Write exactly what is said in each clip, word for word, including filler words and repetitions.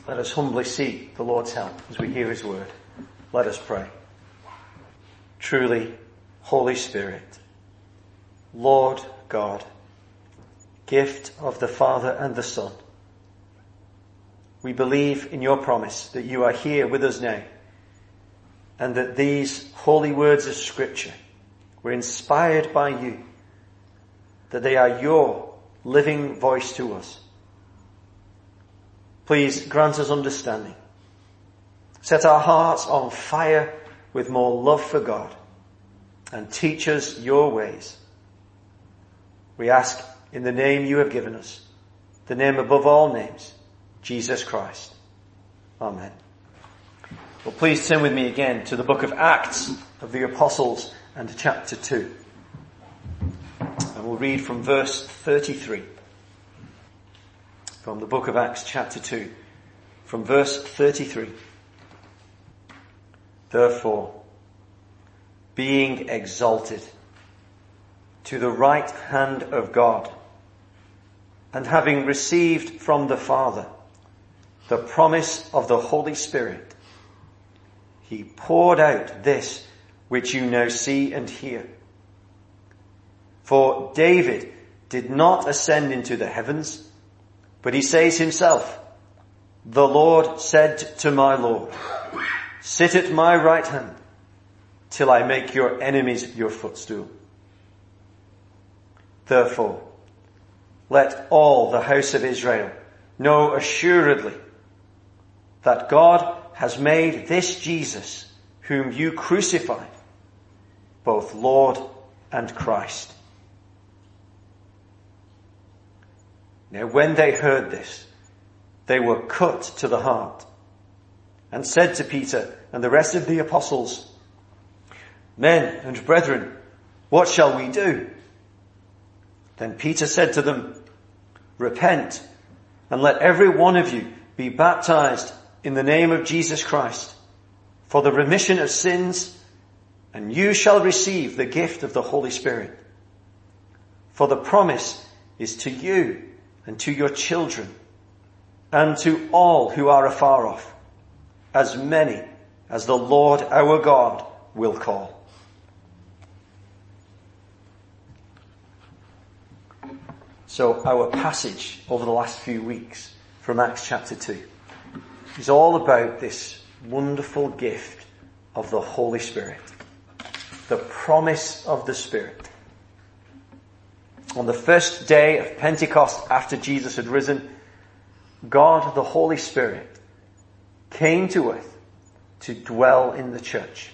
Let us humbly seek the Lord's help as we hear his word. Let us pray. Truly, Holy Spirit, Lord God, gift of the Father and the Son, we believe in your promise that you are here with us now, and that these holy words of Scripture were inspired by you, that they are your living voice to us. Please grant us understanding. Set our hearts on fire with more love for God, and teach us your ways. We ask in the name you have given us, the name above all names, Jesus Christ. Amen. Well, please turn with me again to the book of Acts of the Apostles and chapter two. And we'll read from verse thirty-three. From the book of Acts chapter two, from verse thirty-three. Therefore, being exalted to the right hand of God, and having received from the Father the promise of the Holy Spirit, he poured out this which you now see and hear. For David did not ascend into the heavens, but he says himself, the Lord said to my Lord, sit at my right hand till I make your enemies your footstool. Therefore, let all the house of Israel know assuredly that God has made this Jesus, whom you crucified, both Lord and Christ. Now when they heard this, they were cut to the heart, and said to Peter and the rest of the apostles, men and brethren, what shall we do? Then Peter said to them, repent, and let every one of you be baptized in the name of Jesus Christ for the remission of sins, and you shall receive the gift of the Holy Spirit. For the promise is to you and to your children, and to all who are afar off, as many as the Lord our God will call. So our passage over the last few weeks from Acts chapter two is all about this wonderful gift of the Holy Spirit, the promise of the Spirit. On the first day of Pentecost after Jesus had risen, God, the Holy Spirit, came to earth to dwell in the church.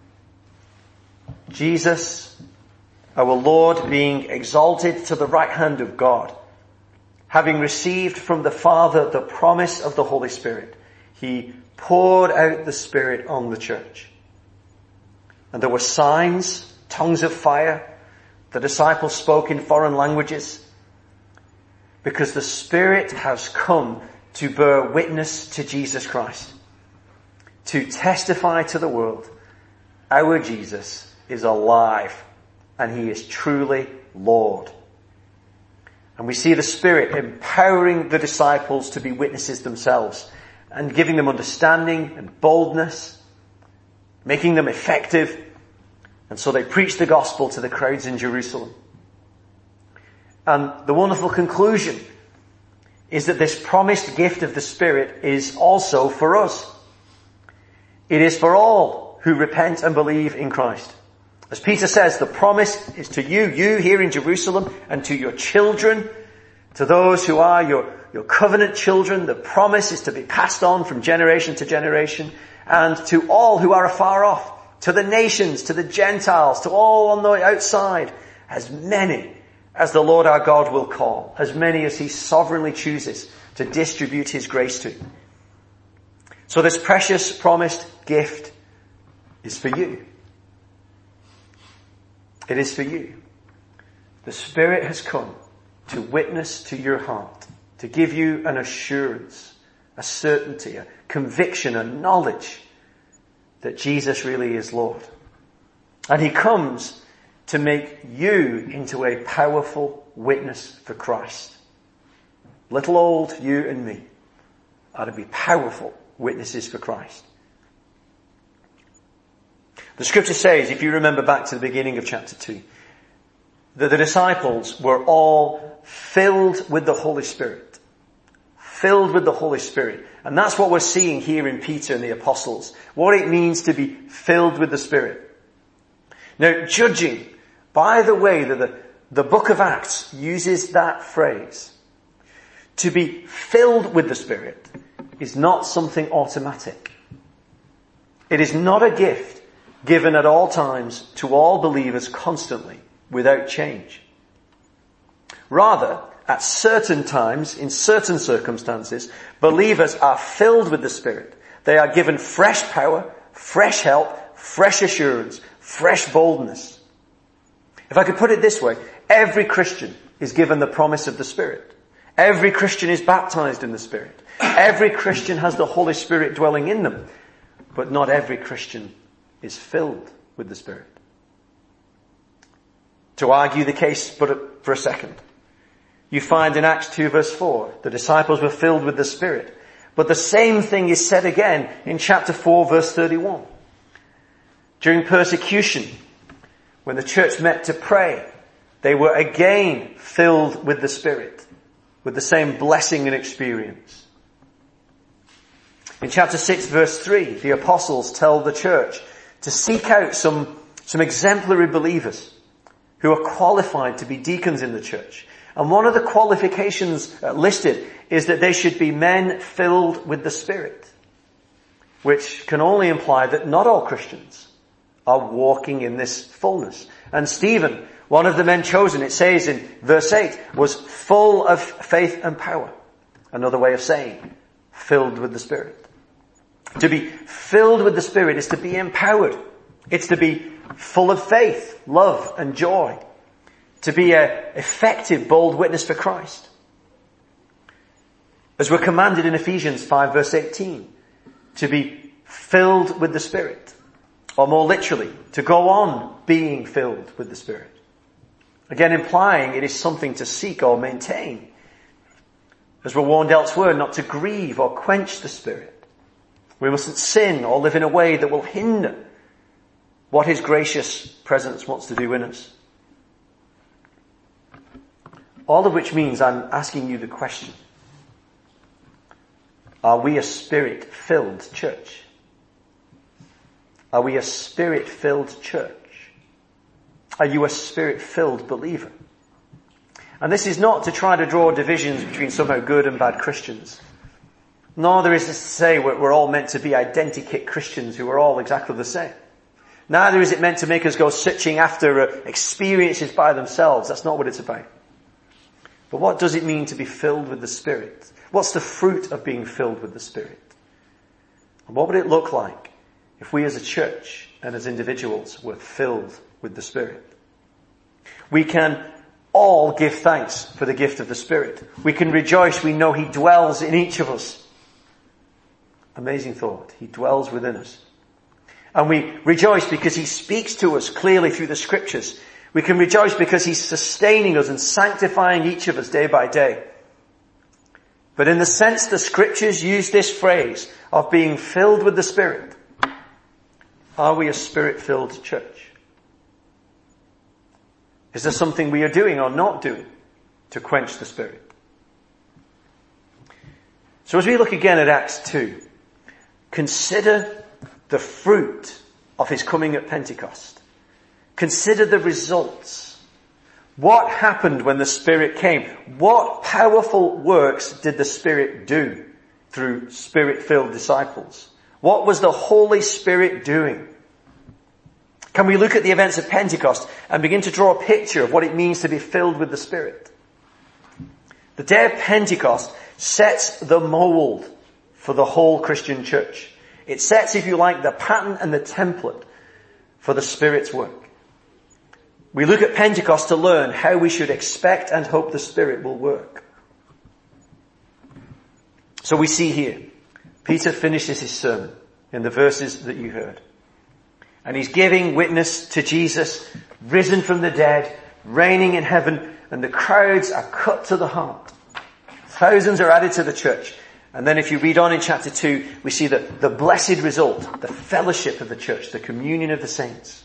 Jesus, our Lord, being exalted to the right hand of God, having received from the Father the promise of the Holy Spirit, he poured out the Spirit on the church. And there were signs, tongues of fire. The disciples spoke in foreign languages, because the Spirit has come to bear witness to Jesus Christ, to testify to the world, our Jesus is alive and he is truly Lord. And we see the Spirit empowering the disciples to be witnesses themselves and giving them understanding and boldness, making them effective. And so they preached the gospel to the crowds in Jerusalem. And the wonderful conclusion is that this promised gift of the Spirit is also for us. It is for all who repent and believe in Christ. As Peter says, the promise is to you, you here in Jerusalem, and to your children, to those who are your, your covenant children. The promise is to be passed on from generation to generation, and to all who are afar off, to the nations, to the Gentiles, to all on the outside, as many as the Lord our God will call, as many as he sovereignly chooses to distribute his grace to. So this precious promised gift is for you. It is for you. The Spirit has come to witness to your heart, to give you an assurance, a certainty, a conviction, a knowledge that Jesus really is Lord. And he comes to make you into a powerful witness for Christ. Little old you and me are to be powerful witnesses for Christ. The scripture says, if you remember back to the beginning of chapter two, that the disciples were all filled with the Holy Spirit. Filled with the Holy Spirit. And that's what we're seeing here in Peter and the apostles. What it means to be filled with the Spirit. Now, judging by the way that the, the book of Acts uses that phrase, to be filled with the Spirit is not something automatic. It is not a gift given at all times to all believers constantly, without change. Rather, at certain times, in certain circumstances, believers are filled with the Spirit. They are given fresh power, fresh help, fresh assurance, fresh boldness. If I could put it this way, every Christian is given the promise of the Spirit. Every Christian is baptized in the Spirit. Every Christian has the Holy Spirit dwelling in them. But not every Christian is filled with the Spirit. To argue the case but for a second, you find in Acts two verse four, the disciples were filled with the Spirit. But the same thing is said again in chapter four verse thirty-one. During persecution, when the church met to pray, they were again filled with the Spirit, with the same blessing and experience. In chapter six verse three, the apostles tell the church to seek out some, some exemplary believers who are qualified to be deacons in the church. And one of the qualifications listed is that they should be men filled with the Spirit, which can only imply that not all Christians are walking in this fullness. And Stephen, one of the men chosen, it says in verse eight, was full of faith and power. Another way of saying, filled with the Spirit. To be filled with the Spirit is to be empowered. It's to be full of faith, love and joy. To be an effective, bold witness for Christ. As we're commanded in Ephesians five verse eighteen, to be filled with the Spirit. Or more literally, to go on being filled with the Spirit. Again, implying it is something to seek or maintain. As we're warned elsewhere, not to grieve or quench the Spirit. We mustn't sin or live in a way that will hinder what His gracious presence wants to do in us. All of which means I'm asking you the question. Are we a Spirit-filled church? Are we a Spirit-filled church? Are you a Spirit-filled believer? And this is not to try to draw divisions between somehow good and bad Christians. Neither is this to say we're all meant to be identikit Christians who are all exactly the same. Neither is it meant to make us go searching after experiences by themselves. That's not what it's about. But what does it mean to be filled with the Spirit? What's the fruit of being filled with the Spirit? And what would it look like if we as a church and as individuals were filled with the Spirit? We can all give thanks for the gift of the Spirit. We can rejoice. We know He dwells in each of us. Amazing thought. He dwells within us. And we rejoice because He speaks to us clearly through the Scriptures. We can rejoice because He's sustaining us and sanctifying each of us day by day. But in the sense the Scriptures use this phrase of being filled with the Spirit, are we a Spirit-filled church? Is there something we are doing or not doing to quench the Spirit? So as we look again at Acts two, consider the fruit of His coming at Pentecost. Consider the results. What happened when the Spirit came? What powerful works did the Spirit do through Spirit-filled disciples? What was the Holy Spirit doing? Can we look at the events of Pentecost and begin to draw a picture of what it means to be filled with the Spirit? The day of Pentecost sets the mold for the whole Christian church. It sets, if you like, the pattern and the template for the Spirit's work. We look at Pentecost to learn how we should expect and hope the Spirit will work. So we see here, Peter finishes his sermon in the verses that you heard. And he's giving witness to Jesus, risen from the dead, reigning in heaven, and the crowds are cut to the heart. Thousands are added to the church. And then if you read on in chapter two, we see the, the blessed result, the fellowship of the church, the communion of the saints.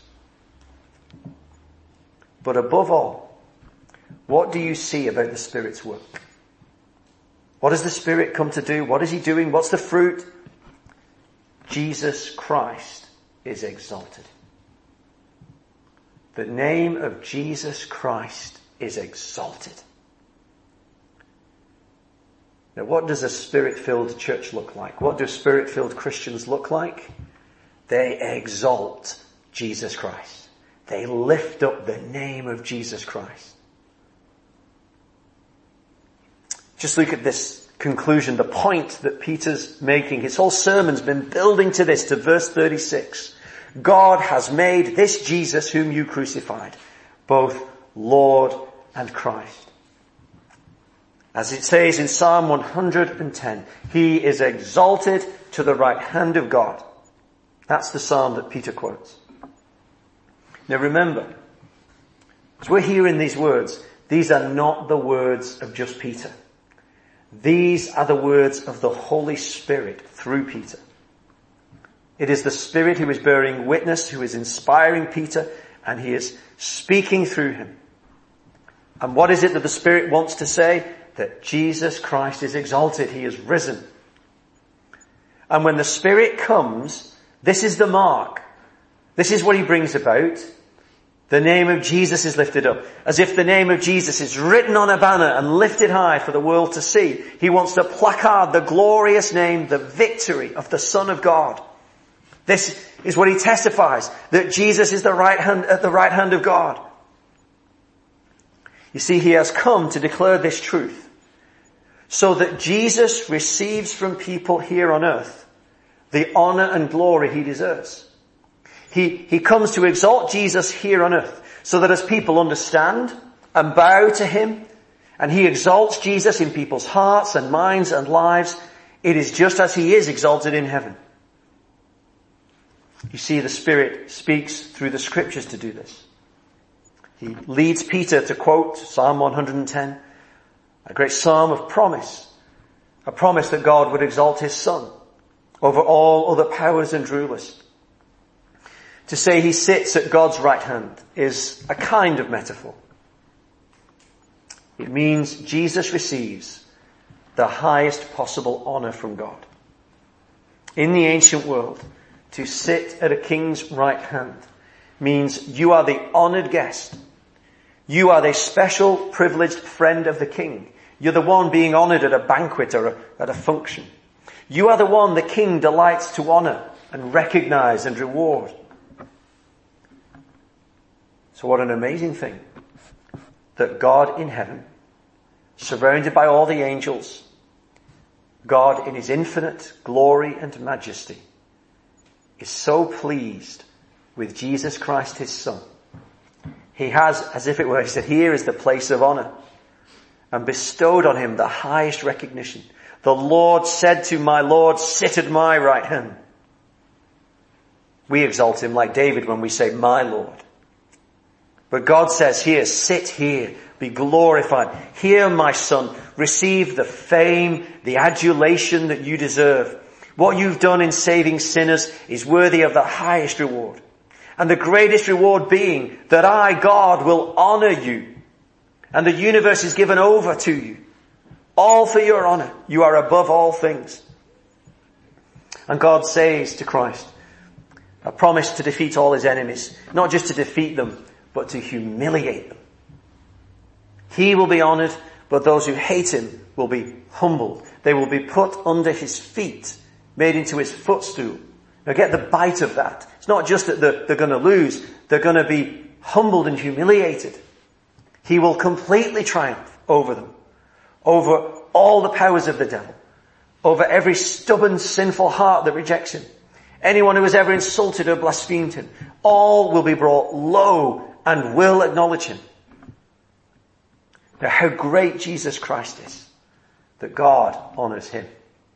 But above all, what do you see about the Spirit's work? What does the Spirit come to do? What is he doing? What's the fruit? Jesus Christ is exalted. The name of Jesus Christ is exalted. Now, what does a Spirit-filled church look like? What do Spirit-filled Christians look like? They exalt Jesus Christ. They lift up the name of Jesus Christ. Just look at this conclusion, the point that Peter's making. His whole sermon's been building to this, to verse thirty-six. God has made this Jesus whom you crucified, both Lord and Christ. As it says in Psalm one hundred ten, he is exalted to the right hand of God. That's the psalm that Peter quotes. Now remember, as we're hearing these words, these are not the words of just Peter. These are the words of the Holy Spirit through Peter. It is the Spirit who is bearing witness, who is inspiring Peter, and he is speaking through him. And what is it that the Spirit wants to say? That Jesus Christ is exalted. He is risen. And when the Spirit comes, this is the mark. This is what he brings about. The name of Jesus is lifted up. As if the name of Jesus is written on a banner and lifted high for the world to see. He wants to placard the glorious name, the victory of the Son of God. This is what he testifies, that Jesus is the right hand, at the right hand of God. You see, he has come to declare this truth, so that Jesus receives from people here on earth the honor and glory he deserves. He, he comes to exalt Jesus here on earth, so that as people understand and bow to him, and he exalts Jesus in people's hearts and minds and lives, it is just as he is exalted in heaven. You see, the Spirit speaks through the Scriptures to do this. He leads Peter to quote Psalm one hundred ten, a great psalm of promise, a promise that God would exalt his Son over all other powers and rulers. To say he sits at God's right hand is a kind of metaphor. It means Jesus receives the highest possible honor from God. In the ancient world, to sit at a king's right hand means you are the honored guest. You are the special privileged friend of the king. You're the one being honored at a banquet or a, at a function. You are the one the king delights to honor and recognize and reward. So what an amazing thing that God in heaven, surrounded by all the angels, God in his infinite glory and majesty, is so pleased with Jesus Christ his Son. He has, as if it were, he said, here is the place of honor, and bestowed on him the highest recognition. The Lord said to my Lord, sit at my right hand. We exalt him like David when we say, my Lord. But God says here, sit here, be glorified. Here, my Son, receive the fame, the adulation that you deserve. What you've done in saving sinners is worthy of the highest reward. And the greatest reward being that I, God, will honor you. And the universe is given over to you. All for your honor. You are above all things. And God says to Christ, a promise to defeat all his enemies. Not just to defeat them, but to humiliate them. He will be honored, but those who hate him will be humbled. They will be put under his feet, made into his footstool. Now get the bite of that. It's not just that they're, they're going to lose. They're going to be humbled and humiliated. He will completely triumph over them, over all the powers of the devil, over every stubborn, sinful heart that rejects him. Anyone who has ever insulted or blasphemed him, all will be brought low and will acknowledge him. Now how great Jesus Christ is, that God honors him.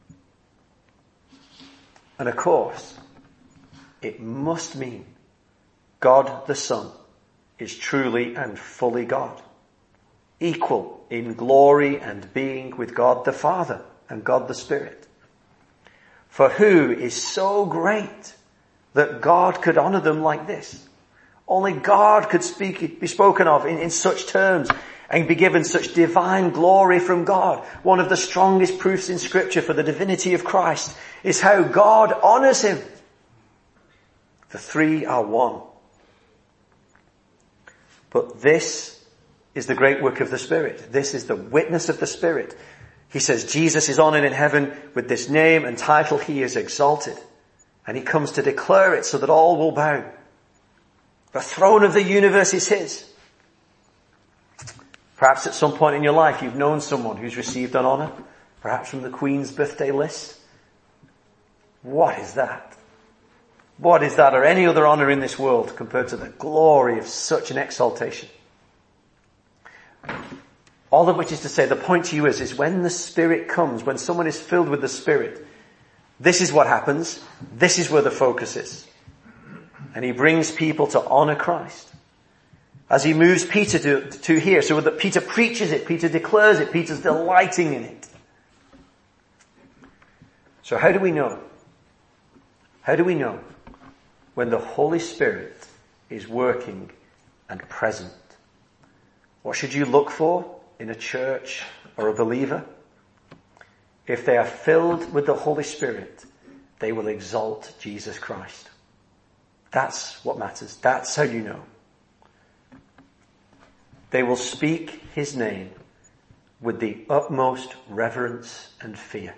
And of course, it must mean God the Son is truly and fully God, equal in glory and being with God the Father. and God the Spirit. For who is so great that God could honor them like this? Only God could speak, be spoken of in, in such terms and be given such divine glory from God. One of the strongest proofs in Scripture for the divinity of Christ is how God honors him. The three are one. But this is the great work of the Spirit. This is the witness of the Spirit. He says Jesus is honored in heaven with this name and title. He is exalted. And he comes to declare it so that all will bow. The throne of the universe is his. Perhaps at some point in your life you've known someone who's received an honor, perhaps from the Queen's birthday list. What is that? What is that or any other honor in this world compared to the glory of such an exaltation? All of which is to say, the point to you is, is when the Spirit comes, when someone is filled with the Spirit, this is what happens. This is where the focus is. And he brings people to honor Christ. As he moves Peter to, to here, so that Peter preaches it, Peter declares it, Peter's delighting in it. So how do we know? How do we know when the Holy Spirit is working and present? What should you look for in a church or a believer? If they are filled with the Holy Spirit, they will exalt Jesus Christ. That's what matters. That's how you know. They will speak his name with the utmost reverence and fear.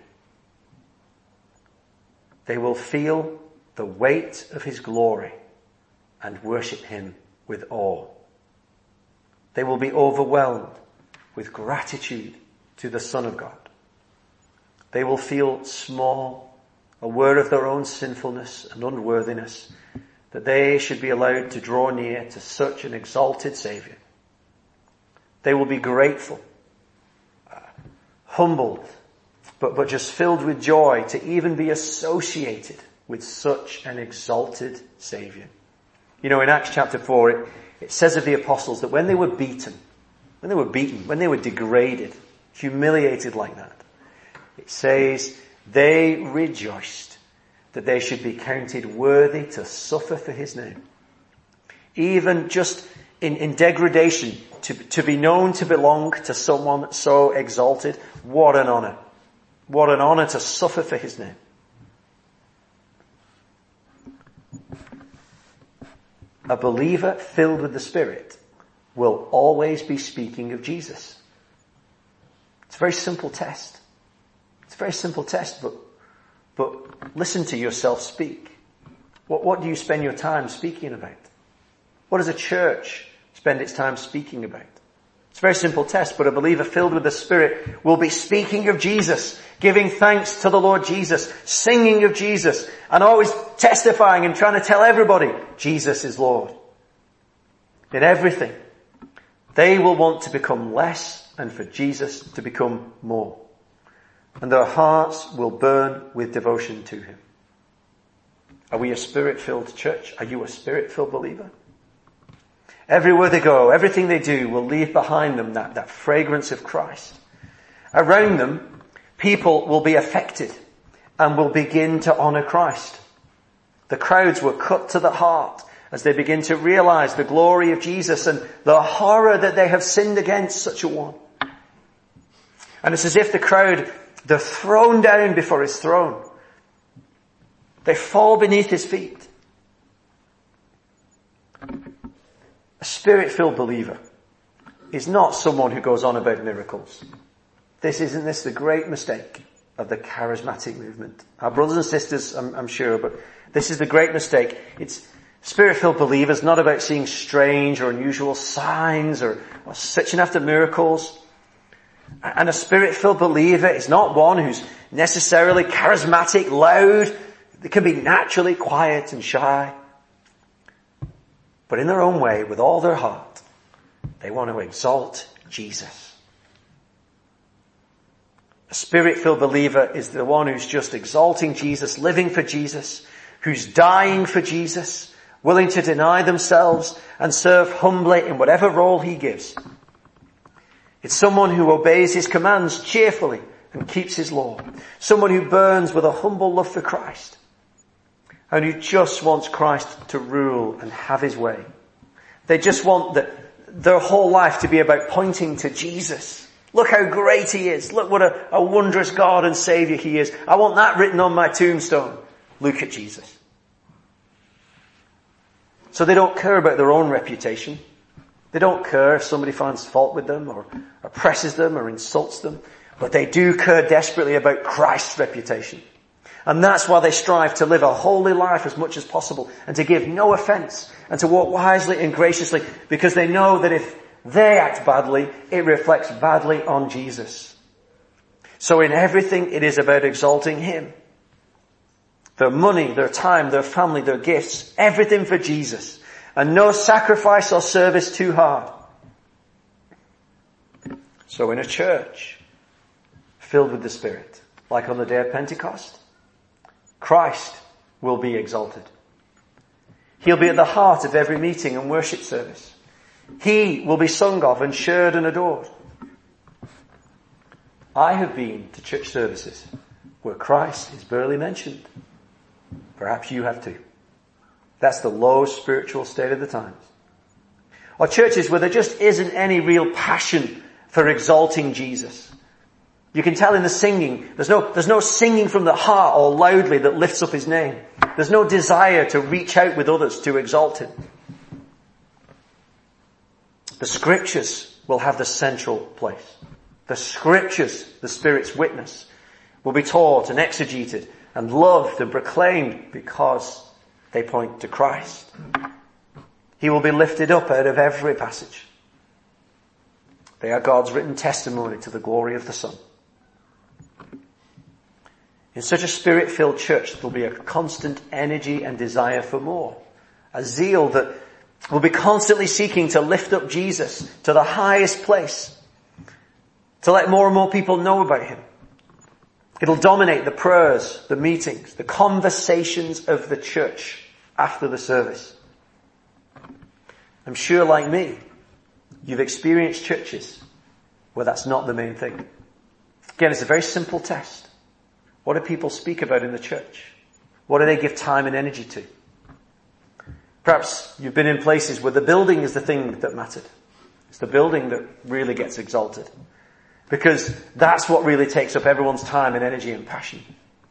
They will feel the weight of his glory and worship him with awe. They will be overwhelmed with gratitude to the Son of God. They will feel small, aware of their own sinfulness and unworthiness, that they should be allowed to draw near to such an exalted Saviour. They will be grateful, uh, humbled, but, but just filled with joy to even be associated with such an exalted Saviour. You know, in Acts chapter four, it, it says of the apostles that when they were beaten, when they were beaten, when they were degraded, humiliated like that, it says they rejoiced that they should be counted worthy to suffer for his name. Even just in, in degradation, to, to be known to belong to someone so exalted, what an honor. What an honor to suffer for his name. A believer filled with the Spirit will always be speaking of Jesus. It's a very simple test. It's a very simple test, but, but listen to yourself speak. What, what do you spend your time speaking about? What does a church spend its time speaking about? It's a very simple test, but a believer filled with the Spirit will be speaking of Jesus, giving thanks to the Lord Jesus, singing of Jesus, and always testifying and trying to tell everybody, Jesus is Lord. In everything, they will want to become less and for Jesus to become more. And their hearts will burn with devotion to him. Are we a Spirit-filled church? Are you a Spirit-filled believer? Everywhere they go, everything they do will leave behind them that, that fragrance of Christ. Around them, people will be affected and will begin to honor Christ. The crowds were cut to the heart as they begin to realize the glory of Jesus and the horror that they have sinned against such a one. And it's as if the crowd, they're thrown down before his throne. They fall beneath his feet. A Spirit-filled believer is not someone who goes on about miracles. This isn't this the great mistake of the charismatic movement. Our brothers and sisters, I'm, I'm sure, but this is the great mistake. It's Spirit-filled believers not about seeing strange or unusual signs or, or searching after miracles. And a Spirit-filled believer is not one who's necessarily charismatic, loud. They can be naturally quiet and shy. But in their own way, with all their heart, they want to exalt Jesus. A Spirit-filled believer is the one who's just exalting Jesus, living for Jesus, who's dying for Jesus, willing to deny themselves and serve humbly in whatever role he gives. It's someone who obeys his commands cheerfully and keeps his law. Someone who burns with a humble love for Christ and who just wants Christ to rule and have his way. They just want the, their whole life to be about pointing to Jesus. Look how great he is. Look what a, a wondrous God and Saviour he is. I want that written on my tombstone. Look at Jesus. So they don't care about their own reputation. They don't care if somebody finds fault with them or oppresses them or insults them. But they do care desperately about Christ's reputation. And that's why they strive to live a holy life as much as possible and to give no offence and to walk wisely and graciously, because they know that if they act badly, it reflects badly on Jesus. So in everything, it is about exalting him. Their money, their time, their family, their gifts, everything for Jesus. And no sacrifice or service too hard. So in a church filled with the Spirit, like on the day of Pentecost, Christ will be exalted. He'll be at the heart of every meeting and worship service. He will be sung of and shared and adored. I have been to church services where Christ is barely mentioned. Perhaps you have too. That's the low spiritual state of the times. Or churches where there just isn't any real passion for exalting Jesus. You can tell in the singing, there's no, there's no singing from the heart or loudly that lifts up his name. There's no desire to reach out with others to exalt him. The scriptures will have the central place. The scriptures, the Spirit's witness, will be taught and exegeted and loved and proclaimed because they point to Christ. He will be lifted up out of every passage. They are God's written testimony to the glory of the Son. In such a Spirit-filled church, there will be a constant energy and desire for more. A zeal that will be constantly seeking to lift up Jesus to the highest place. To let more and more people know about him. It'll dominate the prayers, the meetings, the conversations of the church after the service. I'm sure, like me, you've experienced churches where that's not the main thing. Again, it's a very simple test. What do people speak about in the church? What do they give time and energy to? Perhaps you've been in places where the building is the thing that mattered. It's the building that really gets exalted. Because that's what really takes up everyone's time and energy and passion.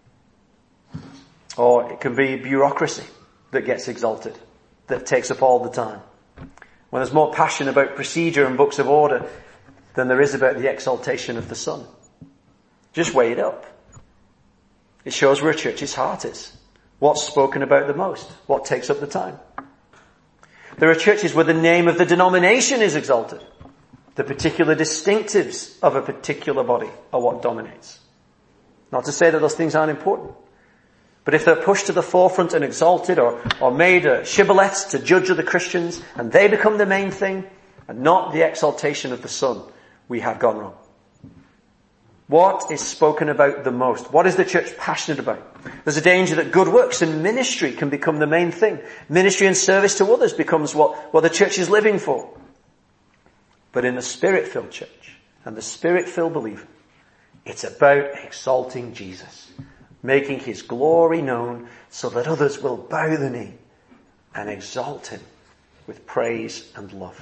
Or it can be bureaucracy that gets exalted, that takes up all the time. When there's more passion about procedure and books of order than there is about the exaltation of the Son. Just weigh it up. It shows where a church's heart is. What's spoken about the most? What takes up the time? There are churches where the name of the denomination is exalted. The particular distinctives of a particular body are what dominates. Not to say that those things aren't important. But if they're pushed to the forefront and exalted or, or made a shibboleths to judge other Christians and they become the main thing and not the exaltation of the Son, we have gone wrong. What is spoken about the most? What is the church passionate about? There's a danger that good works and ministry can become the main thing. Ministry and service to others becomes what, what the church is living for. But in the Spirit-filled church and the Spirit-filled believer, it's about exalting Jesus, making his glory known so that others will bow the knee and exalt him with praise and love.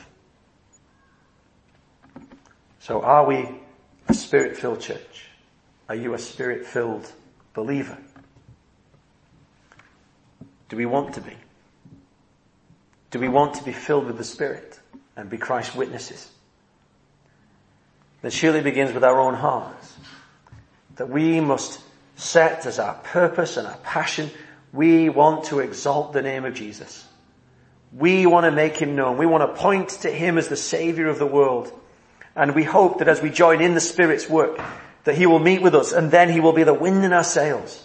So are we a Spirit-filled church? Are you a Spirit-filled believer? Do we want to be? Do we want to be filled with the Spirit and be Christ's witnesses? That surely begins with our own hearts. That we must set as our purpose and our passion, we want to exalt the name of Jesus. We want to make him known. We want to point to him as the Saviour of the world. And we hope that as we join in the Spirit's work, that he will meet with us and then he will be the wind in our sails.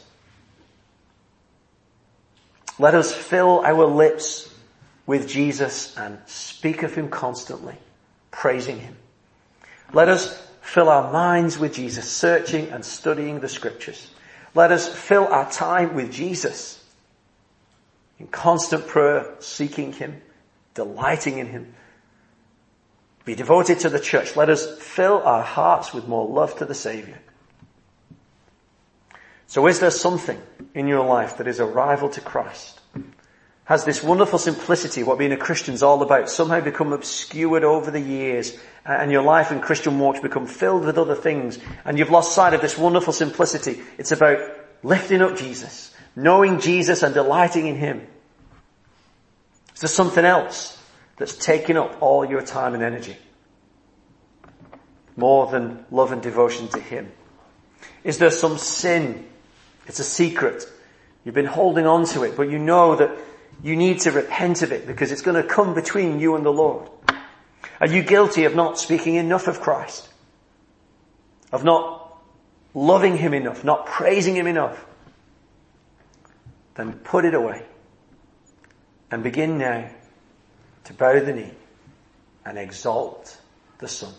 Let us fill our lips with Jesus and speak of him constantly, praising him. Let us fill our minds with Jesus, searching and studying the scriptures. Let us fill our time with Jesus in constant prayer, seeking him, delighting in him. Be devoted to the church. Let us fill our hearts with more love to the Saviour. So is there something in your life that is a rival to Christ? Has this wonderful simplicity, what being a Christian is all about, somehow become obscured over the years, and your life and Christian walks become filled with other things, and you've lost sight of this wonderful simplicity? It's about lifting up Jesus, knowing Jesus and delighting in him. Is there something else that's taking up all your time and energy, more than love and devotion to him? Is there some sin? It's a secret. You've been holding on to it, but you know that you need to repent of it because it's going to come between you and the Lord. Are you guilty of not speaking enough of Christ? Of not loving him enough, not praising him enough? Then put it away and begin now to bow the knee and exalt the Son.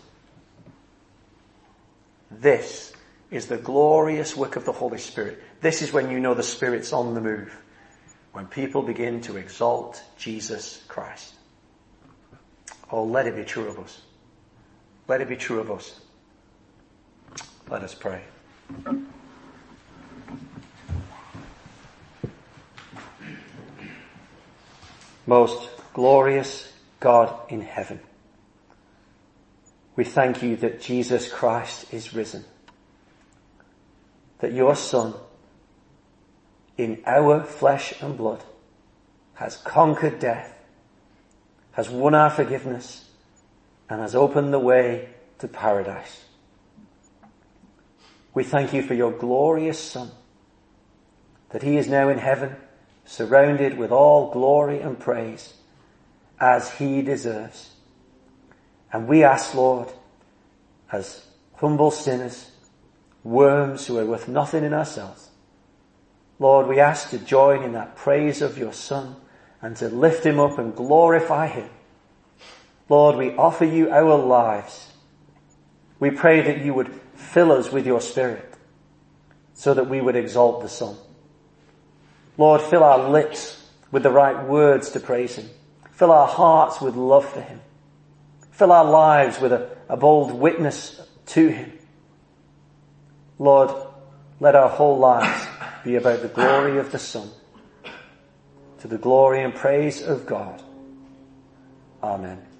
This is the glorious work of the Holy Spirit. This is when you know the Spirit's on the move. When people begin to exalt Jesus Christ. Oh, let it be true of us. Let it be true of us. Let us pray. Most glorious God in heaven, we thank you that Jesus Christ is risen. That your Son, in our flesh and blood, has conquered death, has won our forgiveness, and has opened the way to paradise. We thank you for your glorious Son, that he is now in heaven, surrounded with all glory and praise, as he deserves. And we ask, Lord, as humble sinners, worms who are worth nothing in ourselves, Lord, we ask to join in that praise of your Son and to lift him up and glorify him. Lord, we offer you our lives. We pray that you would fill us with your Spirit so that we would exalt the Son. Lord, fill our lips with the right words to praise him. Fill our hearts with love for him. Fill our lives with a, a bold witness to him. Lord, let our whole lives be about the glory of the Son, to the glory and praise of God. Amen.